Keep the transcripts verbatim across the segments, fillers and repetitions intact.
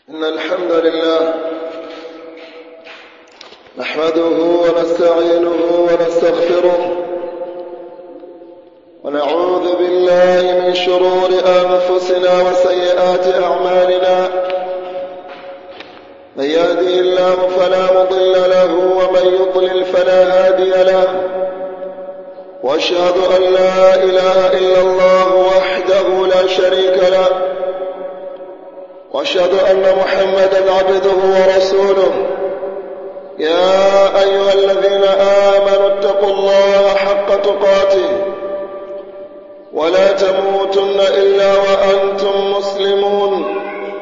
إن الحمد لله نحمده ونستعينه ونستغفره ونعوذ بالله من شرور أنفسنا وسيئات أعمالنا. من يهده الله فلا مضل له ومن يضلل فلا هادي له، وأشهد أن لا إله إلا الله وحده لا شريك له، وأشهد أن محمدا عبده ورسوله. يا أيها الذين آمنوا اتقوا الله حق تقاته ولا تموتن إلا وأنتم مسلمون.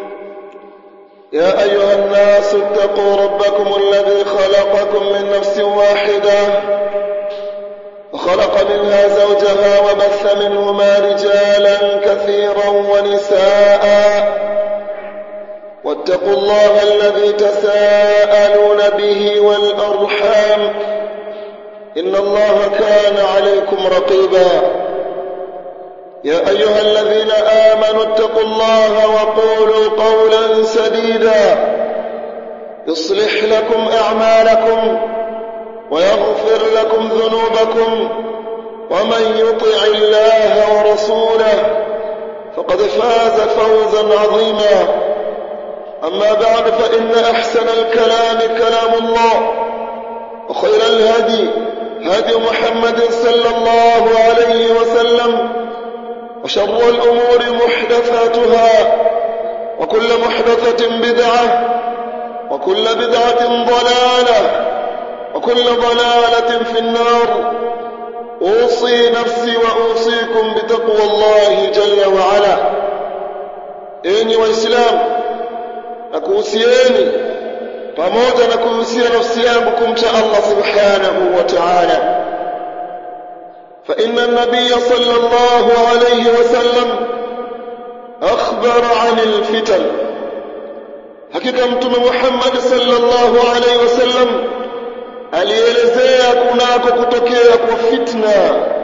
يا أيها الناس اتقوا ربكم الذي خلقكم من نفس واحدة وخلق منها زوجها وبث منهما رجالا كثيرا ونساء، واتقوا الله الذي تساءلون به والأرحام إن الله كان عليكم رقيبا. يا أيها الذين آمنوا اتقوا الله وقولوا قولا سديدا يصلح لكم أعمالكم ويغفر لكم ذنوبكم، ومن يطع الله ورسوله فقد فاز فوزا عظيما. أما بعد، فإن أحسن الكلام كلام الله، وخير الهدي هدي محمد صلى الله عليه وسلم، وشر الأمور محدثاتها، وكل محدثة بدعة، وكل بدعة ضلالة، وكل ضلالة في النار. أوصي نفسي وأوصيكم بتقوى الله جل وعلا. إني وإسلام nakuhusieni pamoja na kuhusia nafsi yangu kumcha Allah subhanahu wa ta'ala. fa inna an-nabiy sallallahu alayhi wa sallam akhbara 'anil fitan, hakika mtume Muhammad sallallahu alayhi wa sallam alielezea kunako kutokea kwa fitna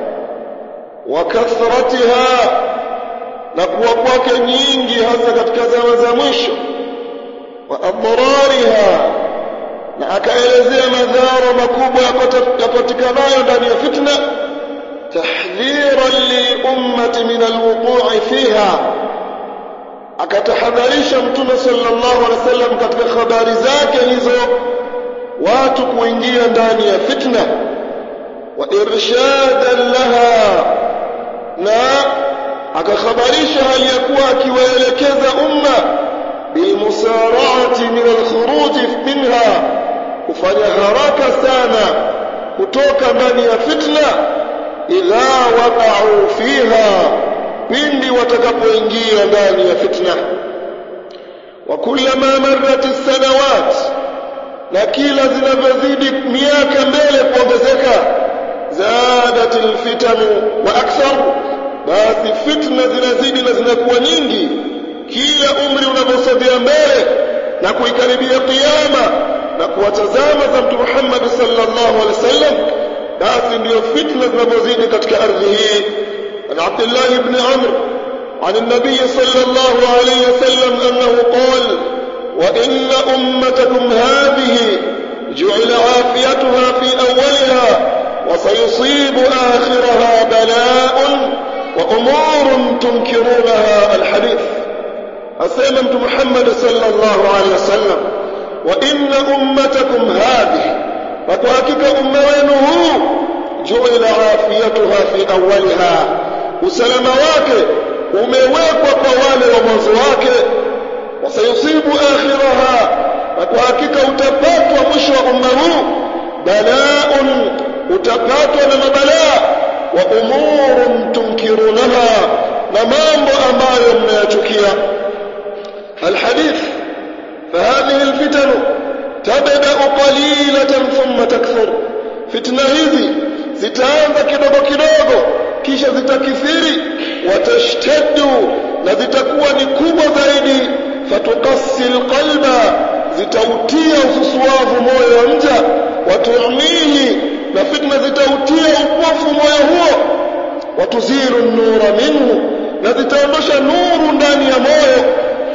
wa kathratiha, na kuwa kwake nyingi hasa katika zama za mwisho, wa adrariha, na akaelezea madhara makubwa yapatikanayo ndani ya fitna, tahdhiran li ummati min alwuqu'i fiha. Akatahadharisha mtume sallallahu alaihi wasallam katika habari zake hizo watu kuingia ndani ya fitna, wa irshadan laha, na akakhabarisha hali ya kuwa akiwaelekeza umma bilmusara'ati min alkhuruj minha, kufanya haraka sana kutoka ndani ya fitna, idha waqa'u fiha, pindi watakapoingia ndani ya fitna. Wa kullama marrat as-sanawat, na kila zinavyozidi miaka mbele kuongezeka, zadat al-fitanu wa akthar, basi fitna zinazidi na zinakuwa nyingi. Kila umri unavyosogea mbele na kuikaribia kiyama na kuwatazama za Mtume Muhammad sallallahu alaihi wasallam, basi ndio fitna zinazozidi katika ardhi hii. An Abdullah ibn Amr عن النبي صلى الله عليه وسلم أنه قال: وإن أمتكم هذه جعل عافيتها في أولها وسيصيب آخرها بلاء وأمور تنكرونها. الحديث. أسلم محمد صلى الله عليه وسلم: وإن أمتكم هذه، فكوكك أموينه جعل عافيتها في أولها، وسلم واكي umewekwa kwa wale wa mwanzo wake, wasayusibu akhiraha, na kwa hakika utapatwa mwisho wa umma huu bala'un, utapatwa na mabalaa, wa umurun tunkirunaha, na mambo ambayo mnayachukia. الحديث. فهذه الفتن تبدأ قليلة ثم تكثر. فتنة hizi zitaanza kidogo kidogo kisha zitakithiri, watashtaddu, na zitakuwa ni kubwa zaidi, fatukassi alqalba, zitautia ususuavu moyo wa mja, watumihi, na fitna zitautia upofu moyo huo, watuziru an-nura minhu, na zitaondosha nuru ndani ya moyo,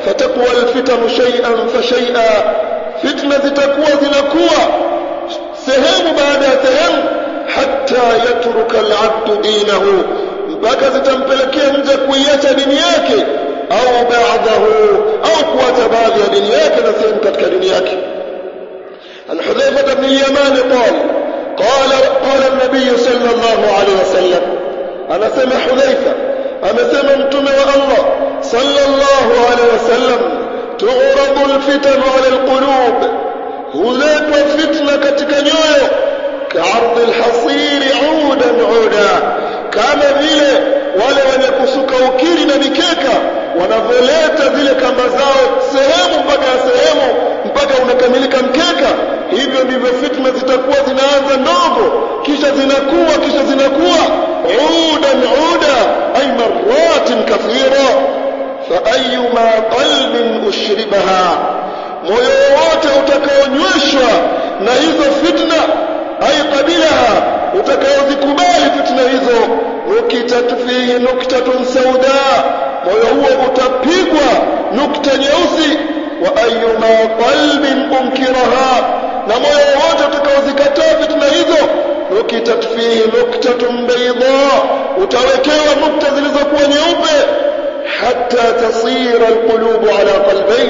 فتقوى الفتن شيئا فشيئا فتنة zitakuwa zinakuwa sehemu baada ya sehemu hatta yatruka al-'abdu dinahu mpaka zitampelekea mja kuiacha dini yake au baadhahu au kuacha baadhi ya dini yake na sehemu katika dini yake. An Hudhayfa ibn al-Yaman qala qala qala an-nabiy sallallahu alayhi wasallam anasema Hudhayfa amesema mtume wa Allah sallallahu alayhi wasallam tu'radu al-fitan 'ala al-qulub huletwa fitna katika nyoyo ka'ard al-hasir 'udan 'uda kama vile wale wenye kusuka ukiri na mikeka wanavoleta zile kamba zao sehemu mpaka sehemu mpaka unakamilika mkeka. Hivyo ndivyo fitna zitakuwa zinaanza ndogo kisha zinakuwa kisha zinakuwa udan uda ay marratin kathira fa ayyuma qalbin ushribaha moyo wote utakaonyweshwa na hizo fitna ay qabilaha utakaozikubali fitna hizo nukitat fihi nuktatun sauda moyo huo utapigwa nukta nyeusi wa ayyuma qalbin unkiraha na moyo wote utakaozikataa fitna hizo nukitat fihi nuktatun bayda utawekewa nukta zilizokuwa nyeupe hatta tasira alqulubu ala qalbayn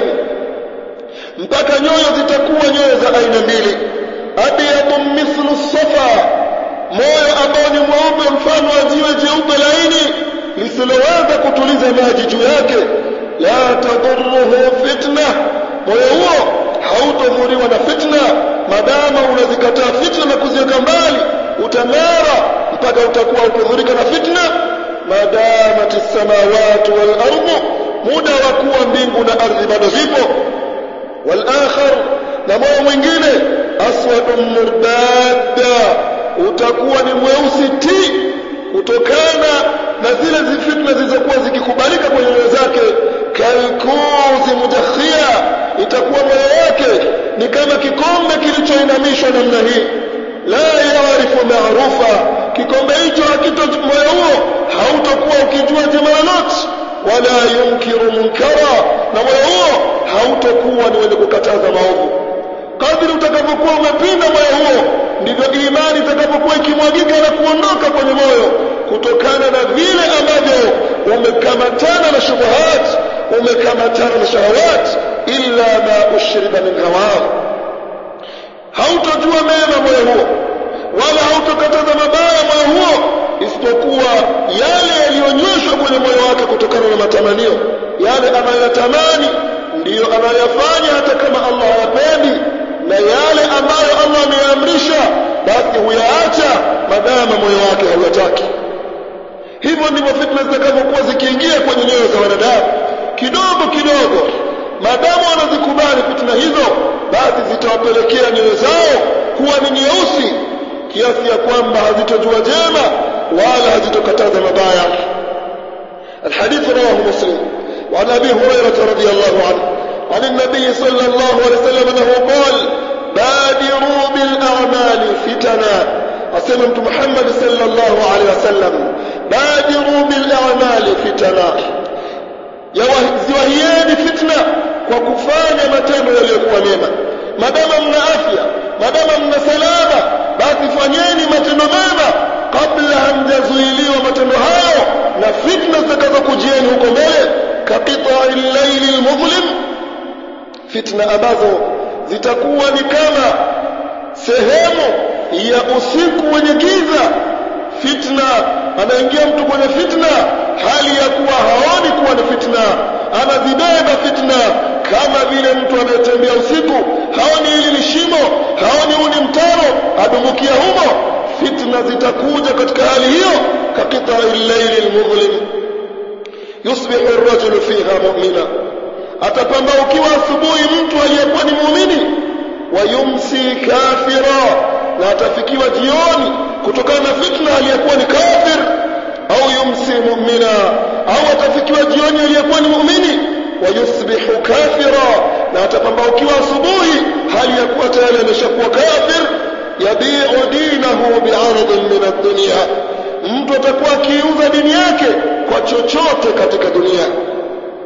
mpaka nyoyo zitakuwa nyoyo za aina mbili abyadun mithlu safa moyo ambao ni mweupe mfano wa jiwe jeupe laini lisiloweza kutuliza maji juu yake la tadurruhu fitna moyo huo hautodhuriwa na fitna madama unazikataa fitna na kuziweka mbali utang'ara mpaka utakuwa utadhurika na fitna madamati samawati wal ardu muda wa kuwa mbingu na ardhi bado zipo wal akhar na moyo mwingine aswadun murdada utakuwa ni mweusi ti kutokana na zile fitna zilizokuwa zikikubalika kwenye nyoyo zake kalkuzi mudakhia itakuwa moyo wake ni kama kikombe kilichoinamishwa namna hii la yaarifu maarufa kikombe hicho hakito moyo huo hautakuwa ukijua jema lolote wala yunkiru munkara na moyo huo hautakuwa ni wenye kukataza maovu. Kadri utakapokuwa umepinda moyo huo ndivyo imani itakapokuwa ikimwagika na kuondoka kwenye moyo kutokana na vile ambavyo umekamatana na shubuhat umekamatana na shahawat illa ma ushriba min hawa hautojua mema moyo huo wala hautokataza mabaya moyo huo isipokuwa yale yaliyonyoshwa kwenye moyo wake kutokana na matamanio yale anayotamani ndiyo anayofanya hata kama Allah hayapendi na yale ambayo Allah ameamrisha basi huyaacha madama moyo wake hauyataki. Hivyo ndivyo fitna zitakapokuwa zikiingia kwenye nyoyo za wanadamu kidogo kidogo madamu wanazikubali fitna hizo basi zitawapelekea nyoyo zao kuwa ni nyeusi kiasi ya kwamba hazitojua jema wala hazitokataza mabaya. الحديث رواه مسلم وعن أبي هريرة رضي الله عنه عن النبي صلى الله عليه وسلم أنه قال بادروا بالأعمال فتنا أسلمت محمد صلى الله عليه وسلم بادروا بالأعمال فتنا ziwahieni fitna kwa kufanya matendo yaliyokuwa mema madama mna afya madama mna salama basi fanyeni matendo mema kabla hamjazuiliwa matendo hayo na fitna zitakazokujieni huko mbele kaqita'i al-layli al-mudhlim fitna ambazo zitakuwa ni kama sehemu ya usiku wenye giza fitna anaingia mtu kwenye fitna hali ya kuwa haoni kuwa ni fitna anazibeba fitna kama vile mtu anayetembea usiku haoni hili ni shimo haoni huu ni mtaro adumukia humo fitna zitakuja katika hali hiyo kaqita'i al-layli al-mudhlim yusbihu ar-rajulu fiha mu'mina atapambaukiwa asubuhi mtu aliyekuwa ni muumini wa yumsi kafira na atafikiwa jioni kutokana na fitna aliyekuwa ni kafir au yumsi mu'mina au atafikiwa jioni aliyekuwa ni muumini wa yusbihu kafira na atapambaukiwa asubuhi hali ya kuwa tayari ameshakuwa kafir yabi'u dinahu bi'aradin min ad-dunya mtu atakuwa akiuza dini yake kwa chochote katika dunia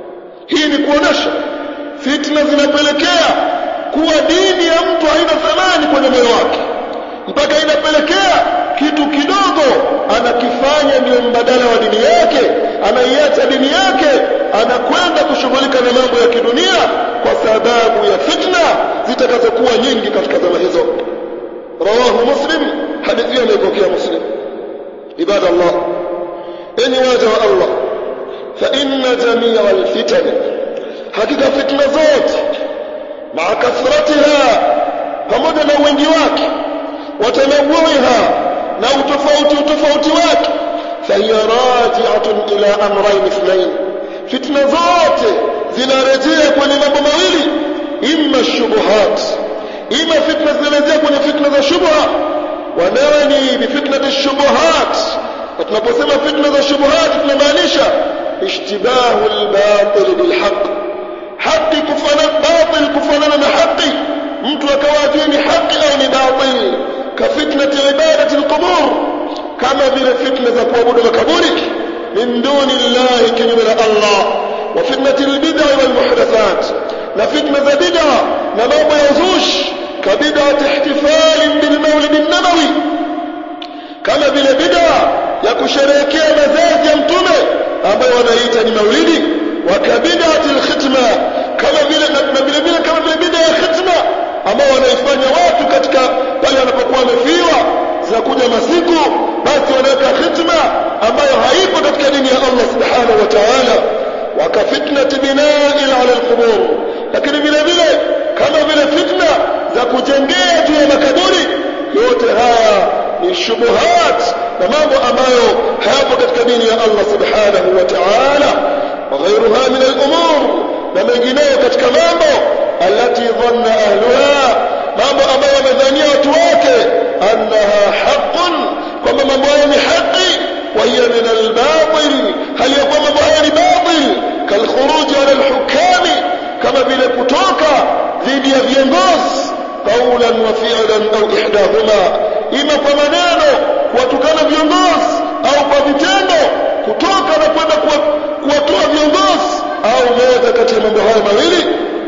hii ni kuonesha fitna zinapelekea kuwa dini ya mtu haina thamani kwenye moyo wake, mpaka inapelekea kitu kidogo anakifanya ndio mbadala wa dini yake, anaiacha dini yake, anakwenda kushughulika na mambo ya kidunia kwa sababu ya fitna zitakazokuwa nyingi katika zama hizo. Rawahu Muslim, hadithi hiyo imepokea Muslim. Ibadallah, enyi waja wa Allah, fa inna jamia alfitan, hakika fitna zote maa kathratiha, pamoja na wingi wake, watanawuiha, na utofauti utofauti wake, fahiya raji'atun ila amrayn ithnayn, fitna zote zinarejea kwenye mambo mawili, imma shubuhat, ima fitna zinarejea kwenye fitna za shubha. Wanani bi fitnati shubuhat, tunaposema fitna za shubuhat tunamaanisha ishtibahu al-batil bil haqq, haki kufanana batil kufanana na haki, mtu akawa ni haki au ni batil. Ka fitnati ibadati al-qubur, kama vile fitna za kuabudu makaburi min duni Allah, kinyume na Allah. Wa fitnati al-bid'a wal muhdathat, na fitna za bid'a na mambo ya uzushi, ka bid'ati ihtifal bil mawlid an-nabawi, kama vile bid'a ya kusherehekea mazazi ya mtume ambayo wanaita ni maulidi. Wa ka bid'ati al-khitma, kama vile na vile vile kama vile bid'a ya khitma ambao wanaifanya watu katika pale wanapokuwa wamefiwa, zinakuja masiku basi wanaweka khitma ambayo haipo katika dini ya Allah subhanahu wa ta'ala. Wa ka fitnati bina'i ala al-qubur, lakini vile vile kama vile fitna za kujengea juu ya makaburi. Yote haya ni shubuhat na mambo ambayo hayapo katika dini ya Allah subhanahu wa ta'ala. Wa ghayruha min al-umur, na mengineyo katika mambo alati dhanna ahluha, mambo ambayo wamedhania watu wake annaha haqqun, kwamba mambo hayo ni haki, wa hiya min al-batil, hali ya kwamba mambo hayo ni batil. Kal khuruj ala al-hukami, kama vile kutoka dhidi ya viongozi, qawlan wa fi'lan au ihdahuma, ima kwa maneno kuwatukana viongozi au kwa vitendo kutoka na kwenda kuwatoa viongozi, au moja kati ya mambo hayo mawili.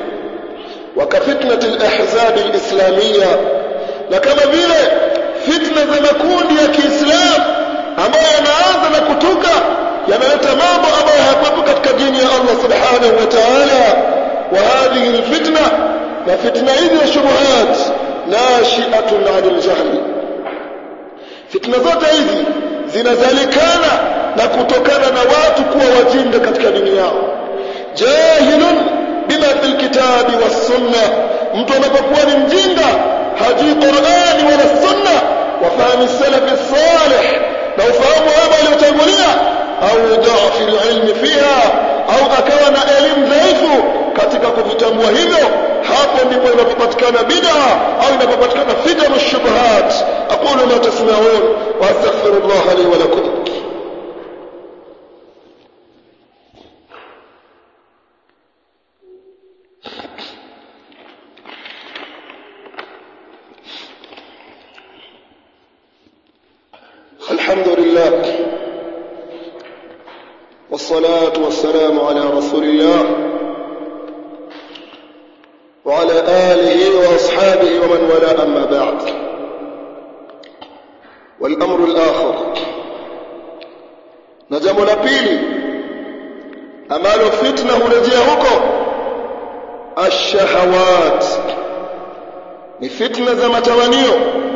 Wa ka fitnati al-ahzab al-islamiyya, na kama vile fitna za makundi ya Kiislamu ambayo yanaanza na kutuka, yanaleta mambo ambayo hayapo katika dini ya Allah subhanahu wa ta'ala. Wa hadhihi al-fitna, na fitna hizi ya shubuhat, nashi'atun 'ala al-jahl, fitna zote hizi zinazalikana na kutokana na watu kuwa wajinga katika dini yao. Jahilun bima fil kitabi was sunna, mtu anapokuwa ni mjinga hajui Qur'ani wala sunna, wa fahamu salaf salih, na ufahamu wao waliotangulia, au dhaifu ilmi fiha, au akawa na elimu dhaifu katika kuvitambua hivyo, hapo ndipo inapopatikana bid'a au inapopatikana fitna shubuhat. Aqulu ma tasma'un wa astaghfirullah li wa lakum. الحمد لله والصلاة والسلام على رسول الله وعلى آله وأصحابه ومن والاه، أما بعد. والأمر الآخر، نجم لبيلي أمال فتنة لجيهكم الشهوات، لفتنة زمتوانيو.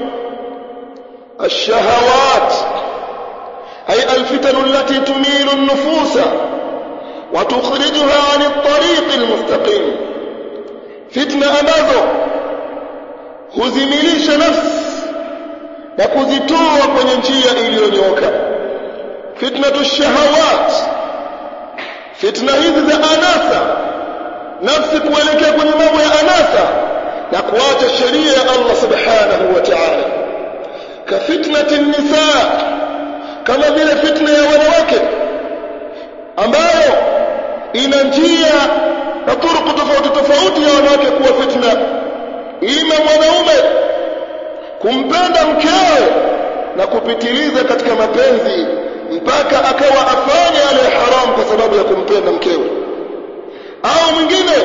الشهوات أي الفتن التي تميل النفوس وتخرجها عن الطريق المستقيم، فتنة ambazo huzimilisha nafsi na kuzitoa kwenye njia iliyonyooka. Fitnatu shahawat, fitna hizi za anasa, nafsi kuelekea kwenye mambo ya anasa na kuacha sheria ya Allah subhanahu wa ta'ala. Ka fitnati nisa, kama vile fitna ya wanawake ambayo ina njia na turuku tofauti tofauti ya wanawake kuwa fitna. Ima mwanaume kumpenda mkewe na kupitiliza katika mapenzi mpaka akawa afanya yale haramu kwa sababu ya kumpenda mkewe, au mwingine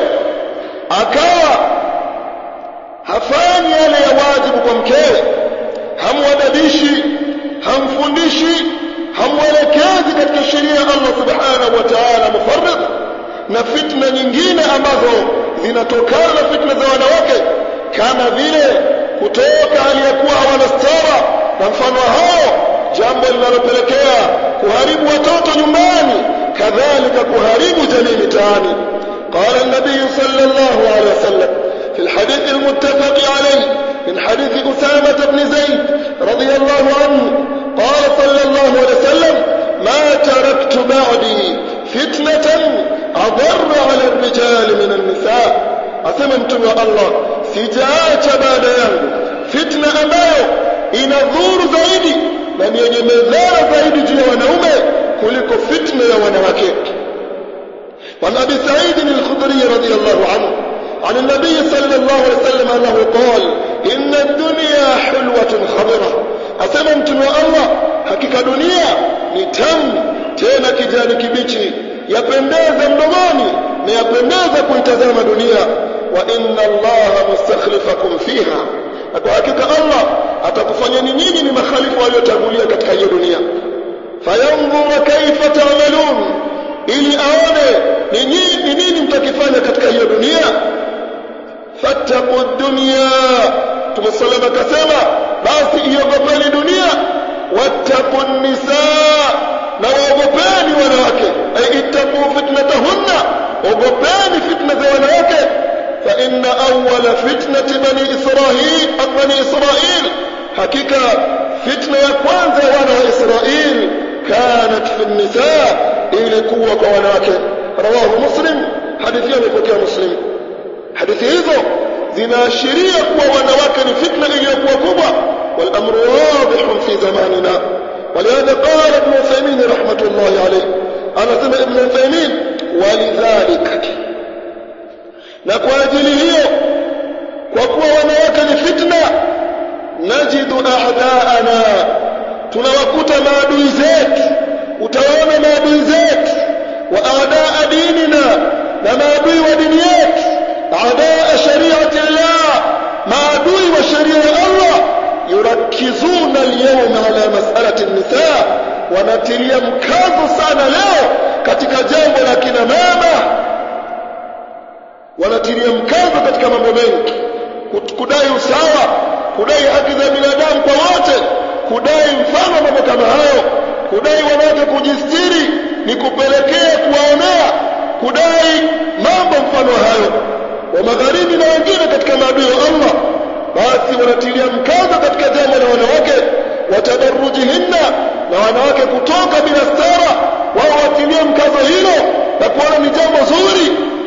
akawa hafanyi yale ya wajibu kwa mkewe, hamwadabishi, hamfundishi, hamwelekezi katika sheria ya Allah subhanahu wa ta'ala, mufarrid na fitna nyingine ambazo zinatokana na fitna za wanawake, kama vile kutoka aliyekuwa hawana stara na mfano hao, jambo linalopelekea kuharibu watoto nyumbani, kadhalika kuharibu jamii mitaani. قال النبي صلى الله عليه وسلم في الحديث المتفق عليه من حديث أسامة بن زيد رضي الله عنه قال صلى الله عليه وسلم: ما تركت بعدي فتنة أضر على الرجال من النساء. أسممتم يا الله سجاة بعد يوم فتنة أماyo inadhuru zaidi na yenye madhara zaidi juu ya wanaume kuliko fitna ya wanawake. وعن أبي سعيد الخدري رضي الله عنه عن النبي صلى الله عليه وسلم أنه قال: إن الدنيا حلوة خضرة. أسممتم يا الله hakika dunia ni tamu tena kijani kibichi, yapendeza mdomoni na yapendeza kuitazama dunia. Wa inna Allaha mustakhlifakum fiha, na kwa hakika Allah atakufanyeni nyinyi ni makhalifa waliotangulia katika hiyo dunia. Fayanzur kaifa ta'malun, ili aone ni nini mtakifanya katika hiyo dunia. Fattaqu dunya, tumesalama kasema basi iogopeni dunia. Wattaqu nisaa, na waogopeni wanawake. Ay ittaqu fitnatahunna, ogopeni fitna za wanawake. Fa inna awwala fitnati bani Israil bani Israil, hakika fitna ya kwanza wana wa Israil kanat fi nisaa, ilikuwa kwa wanawake. Rawahu Muslim, hadithi imepokea Muslim. Hadithi hizo zinaashiria kuwa wanawake ni fitna iliyokuwa kubwa, wal amru wadihun fi zamanina. ولهذا قال ابن عثيمين رحمة الله عليه، أنا سمع ابن عثيمين: ولذلك، na kwa ajili hiyo, kwa kuwa wanawake ni fitna, najidu a'daana, tunawakuta maadui zetu, utawaona maadui zetu, wa a'daa dinina, na maadui wa dini yetu, a'daa shari'ati Allah, maadui wa sharia ya Allah, yurakizuna al-yawma ala mas'alati an-nisaa, wanatilia mkazo sana leo katika jambo la kina mama, wanatilia mkazo katika mambo mengi, kudai usawa, kudai haki za binadamu kwa wote, kudai mfano mambo kama hayo, kudai wanawake kujistiri ni kupelekea kuwaonea, kudai mambo mfano hayo. Wa magharibi na wengine katika maadui wa Allah basi wanatilia mkazo katika jambo la wanawake, watadarrujihinna, na wanawake kutoka bila stara, wao watilia mkazo hilo na kuona ni jambo zuri.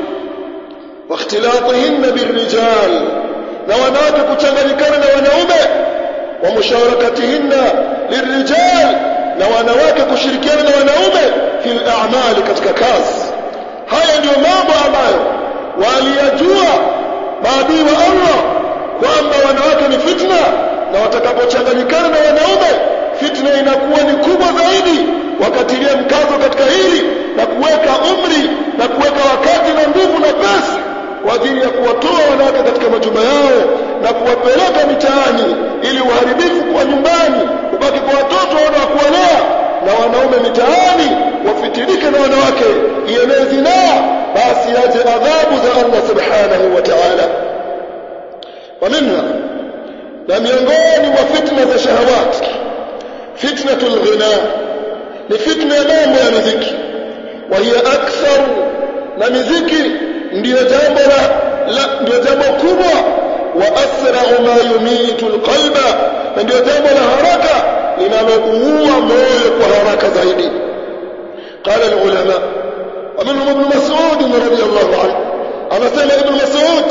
واختلاطهن بالرجال, na wanawake kuchanganyikana na wanaume. Wa musharakatihinna lirrijal, na wanawake kushirikiana na wanaume fil a'mali, katika kazi. Haya ndio mambo ambayo waliyajua maadui wa Allah kwamba wanawake ni fitna, na watakapochanganyikana na wanaume fitna inakuwa ni kubwa zaidi. Wakatilia mkazo katika hili na kuweka umri na kuweka wakati na nguvu na pesa kwa ajili ya kuwatoa wanawake katika majumba yao na kuwapeleka mitaani, ili uharibifu kwa nyumbani ubaki kwa watoto wana kuwalea, na wanaume mitaani wafitirike na wanawake, ienee zinaa, basi aje adhabu za Allah subhanahu wa ta'ala. ومنها, na miongoni mwa fitna za shahawati, fitnatul ghina, ni fitna ya mambo ya muziki. Wa hiya akthar, na muziki ndio jambo la ndio jambo kubwa. Wa asra'u ma yumitu alqalba, na ndio jambo la haraka linaloua moyo kwa haraka zaidi. Qala alulama, wa minhum ibn Mas'ud radiyallahu anhu, anasema ibn Mas'ud: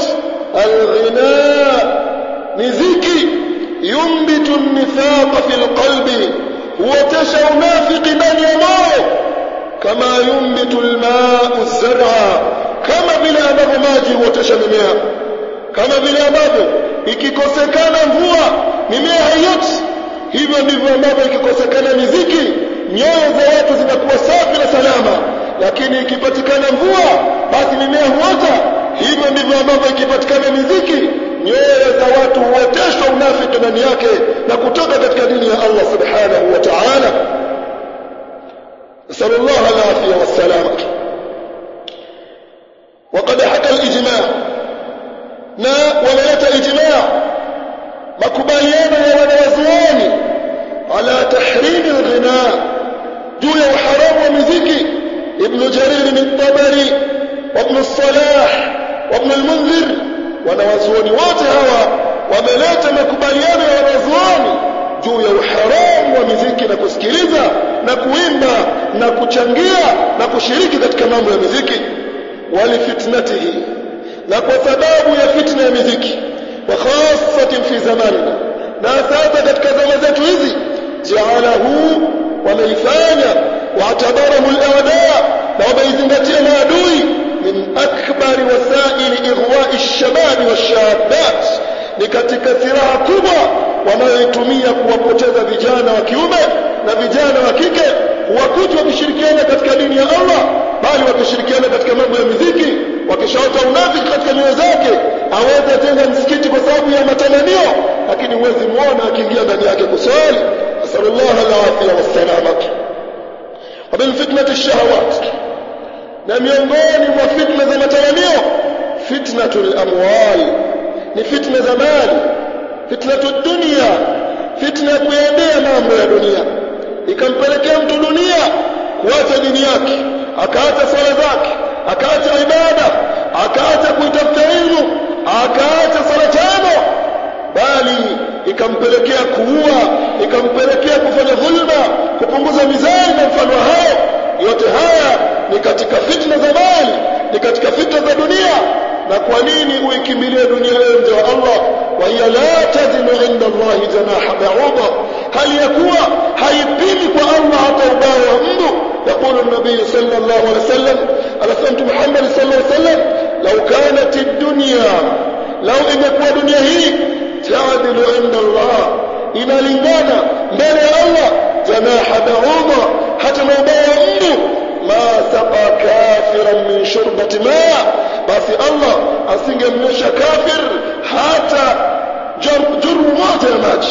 الغناء مزيكي ينبت النفاق في القلب، وتشع نافق من يموت كما ينبت الماء الزرع، كما vile ambavyo maji huotesha mimea, kama vile ambavyo ikikosekana mvua mimea haioti, hivyo ndivyo ambavyo ikikosekana miziki nyoyo za watu zinakuwa safi na salama, lakini ikipatikana mvua basi mimea huota. Hivyo ndivyo ambavyo ikipatikana miziki nyoyo za watu huoteshwa unafiki ndani yake na kutoka katika dini ya Allah subhanahu wa ta'ala. Sallallahu alaihi wasallam. وقد حكى الإجماع na wameleta ijmaa makubaliano ya wanazuoni ala tahrim al-ghina juu ya uharamu wa muziki. Ibn Jarir al-Tabari wa Ibn Salah wa Ibn al-Munzir, wanazuoni wote hawa wameleta makubaliano ya wanazuoni juu ya uharamu wa muziki na kusikiliza na kuimba na kuchangia na kushiriki katika mambo ya muziki. Wali fitnatihi, na kwa sababu ya fitna ya muziki, wa khasatan fi zamanina, na sasa katika zama zetu hizi, ja'alahu, wameifanya wa'tabarahu al-a'da, na wameizingatia maadui min akbari wasaili ighwa'i ash-shabab wash-shabat, ni katika silaha kubwa wanayoitumia kuwapoteza vijana wa kiume na vijana wa kike, kuwakuta wakishirikiana katika dini ya Allah, bali wakishirikiana katika mambo ya muziki. Wakishaota unafiki katika nyoyo zake, aweza jenga msikiti kwa sababu ya matamanio, lakini huwezi muona akiingia ndani yake kusali. Sallallahu alaihi wasallam. Wa bil fitnati ash-shahawat, na miongoni mwa fitna za matamanio, fitnatul amwal, ni fitna za mali. Fitnatud dunya, fitna ya kuendea mambo ya dunia, ikampelekea mtu dunia kuacha dini yake, akaacha swala zake, akaacha ibada, akaacha kuitafuta elimu, akaacha sala tano, bali ikampelekea kuua, ikampelekea kufanya dhulma, kupunguza mizani na mfano hao. Yote haya ni katika fitna za mali, ni katika fitna za dunia. Na kwa nini uikimbilie dunia nje wa Allah? Wa hiya la tazinu inda Allah janaha ba'uda, hali yakuwa haipimi kwa Allah hata ubao wa mbu. يقول النبي صلى الله عليه وسلم على سنة محمد صلى الله عليه وسلم: لو كانت الدنيا، لو إنكوا دنيا هي تعدل عند الله، إما لنغانا بين الله جناح بعوضة حتى نوباء أمه، ما سقى كافرا من شربة ماء، بس الله أسنج منش كافر حتى جر, جر موت الماج.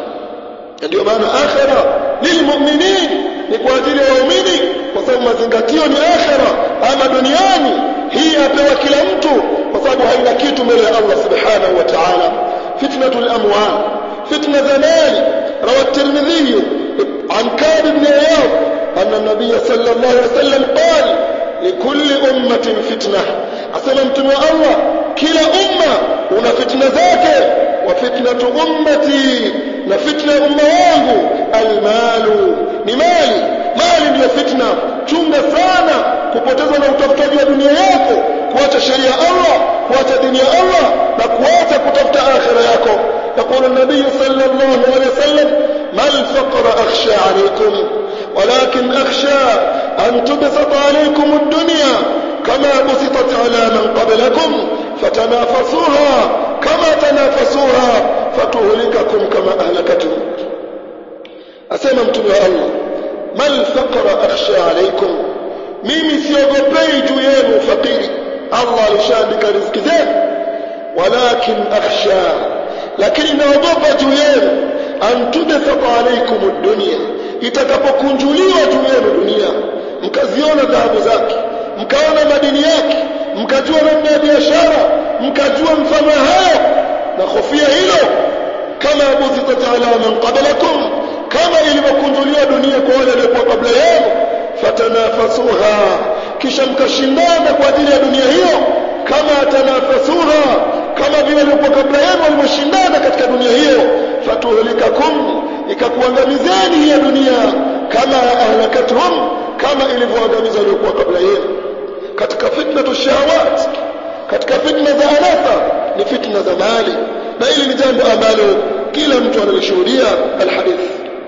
ndio maana akhira lilmu'minin, ni kwa ajili ya waumini, kwa sababu mazingatio ni akhira. Ama duniani hii apewa kila mtu, kwa sababu haina kitu mbele ya Allah subhanahu wa ta'ala. Fitnatul amwal, fitna za mali. Rawa at-Tirmidhi an Ka'b ibn Iyad anna an-nabiy sallallahu alayhi wasallam qala likulli ummatin fitnah, asema mtume wa Allah, kila umma una fitna zake. Wa fitnatu ummati, na fitna ya umma wangu almalu, ni mali. Mali ndio fitna. Chunga sana kupotezwa na utafutaji wa dunia yako, kuacha sheria ya Allah, kuacha dini ya Allah, na kuacha kutafuta akhira yako. يقول النبي صلى الله عليه وسلم: ما الفقر أخشى عليكم ولكن أخشى أن تبسط عليكم الدنيا كما بسطت على من قبلكم فتنافسوها كما تنافسوها فتهلككم كما أهلكتهم. أسمى متوى الله: ما الفقر أخشى عليكم، mimi siogopei juu yenu fakiri. Allah alishaandika riziki zenu. Walakin akhsha, lakini naogopa juu yenu, an tudfata alaykum ad-dunya, itakapokunjuliwa juu yenu dunia, mkaziona dhahabu zake, mkaona madini yake, mkajua namna ya biashara, mkajua mfano hayo, na khofia hilo, kama buzitat ala man qablakum, kama ilivyokunjuliwa dunia kwa wale waliokuwa kabla yenu, fatanafasuha, kisha mkashindana kwa ajili ya dunia hiyo, kama tanafasuha, kama vile waliokuwa kabla yenu walivyoshindana katika dunia hiyo, fatuhlikakum, ikakuangamizeni hiyo dunia, kama ahlakatuhum, kama ilivyoangamiza waliokuwa kabla yenu. Katika fitna tushahawat, katika fitna za anasa ni fitna za mali, na hili ni jambo ambalo kila mtu analishuhudia. Alhadith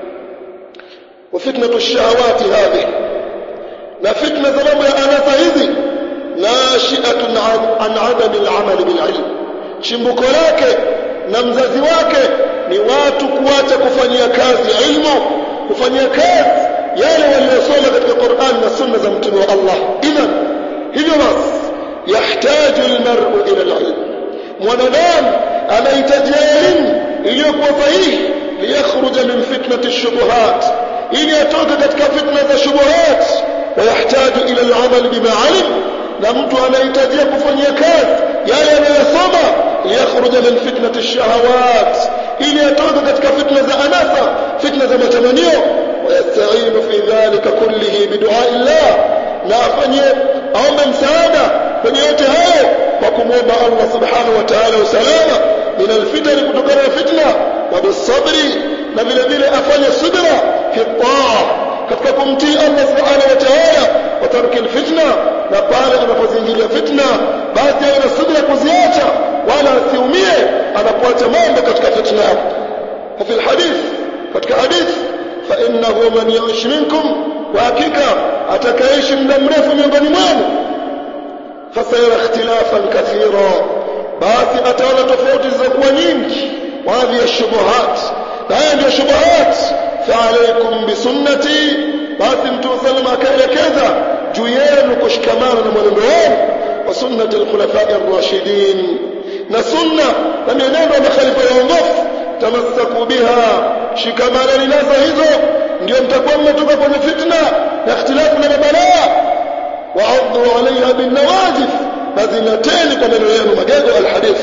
wa fitna tushahawat hadhi, na fitna za mambo ya anasa hizi, nashi'atun an adami al-amal bil-ilm, chimbuko lake na mzazi wake ni watu kuacha kufanyia kazi ilmu, kufanyia kazi yale waliyosoma katika Qur'an na sunna za mtume wa Allah. Idhan hivyo basi yahitaji almar'u ila alilm, mwanadamu anahitaji elimu iliyokuwa sahihi liyakhruja min fitnati ash-shubuhat, ili atoke katika fitna za shubuhat. Wayahitaji ila al-amal bima alim, na mtu anahitaji kufanyia kazi yale anayosoma liyakhruja min fitnati ash-shahawat, ili atoke katika fitna za anasa, fitna za matamanio. Wayasta'inu fi dhalika kullihi bidu'a illah, na afanye aombe msaada kwenye yote hayo kwa kumwomba Allah subhanahu wa ta'ala usalama min alfitani, kutokana na fitna, wa bisabri, na vile vile afanye subra fi taa, katika kumtii Allah subhanahu wa ta'ala, wa tarki alfitna, na pale anapozingilia fitna basi awe na subra kuziacha, wala asiumie anapoacha mambo katika fitna. Fa fil hadith, katika hadith, fa innahu man ya'ish minkum, wa hakika atakaishi muda mrefu miongoni mwenu, fasayara ikhtilafan kathira, basi ataona tofauti zilizokuwa nyingi. Baadhi ya shubuhat, na haya ndio shubuhat. Fa alaykum bisunnati, basi mtume sallallahu akaelekeza juu yenu kushikamana na mwenendo wenu, wa sunnati al-khulafa'i ar-rashidin, na sunna na mienendo ya makhalifa waongofu. Tamassaku biha, shikamana nazo hizo, ndio mtakuwa mmetoka kwenye fitna na ikhtilafu na mabalaa. Wa'addu 'alayha bin nawajif, bazinateni kwa maneno yenu magego. Al-hadith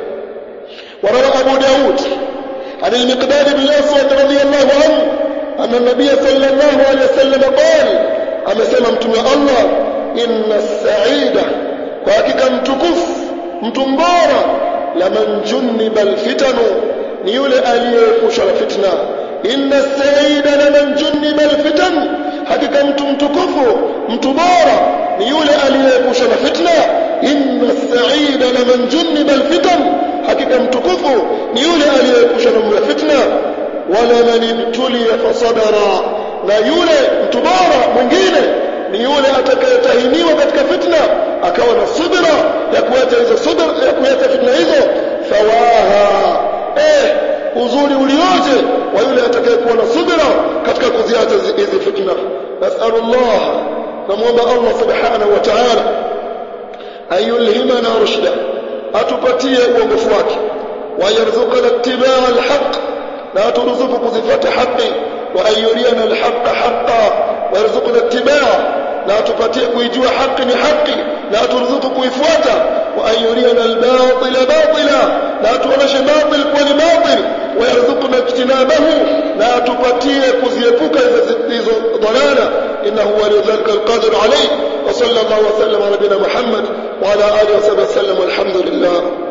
وروى أبو داود عن المقداد بن الأسود رضي الله عنه أن النبي صلى الله عليه وسلم قال أما سممت يا الله إن السعيدة وحقيقة متكف متنبارة لمن جنب الفتن نيول أليكوش الفتنة. إن السعيدة لمن جنب الفتن حقيقة متكف متبارة نيول أليكوش الفتنة. إن السعيدة لمن جنب الفتن hakika mtukufu ni yule aliyekushana na fitna. Wala man ibtuliya fasabara, na yule mtubara mwingine ni yule atakayetahiniwa katika fitna akawa na subira ya kuacha hizo subira, ya kuacha fitna hizo. Fawaha, eh uzuri ulioje wa yule atakayekuwa na subira katika kuziacha hizi fitna. Nas'alullah, namuomba Allah subhanahu wa ta'ala ayulhimana rushda, atupatie uongofu wake, wayarzuqana ittibaa alhaq, na aturuzuku kuzifuata haki, wa ayuriana alhaqa haqqan warzuqna ittibaa, na atupatie kuijua haki ni haki na aturuzuku kuifuata. Wa ayuriana albatila batila, na atuoneshe batil kuwa ni batil, wayarzuqna ijtinabahu, na atupatie kuziepuka hizo dhalala. innahu waliyadhalika alqadir alayhi. wa sallallahu wa sallam ala nabiyina Muhammad wa ala alihi wa sahbihi wasallam. Walhamdulillah.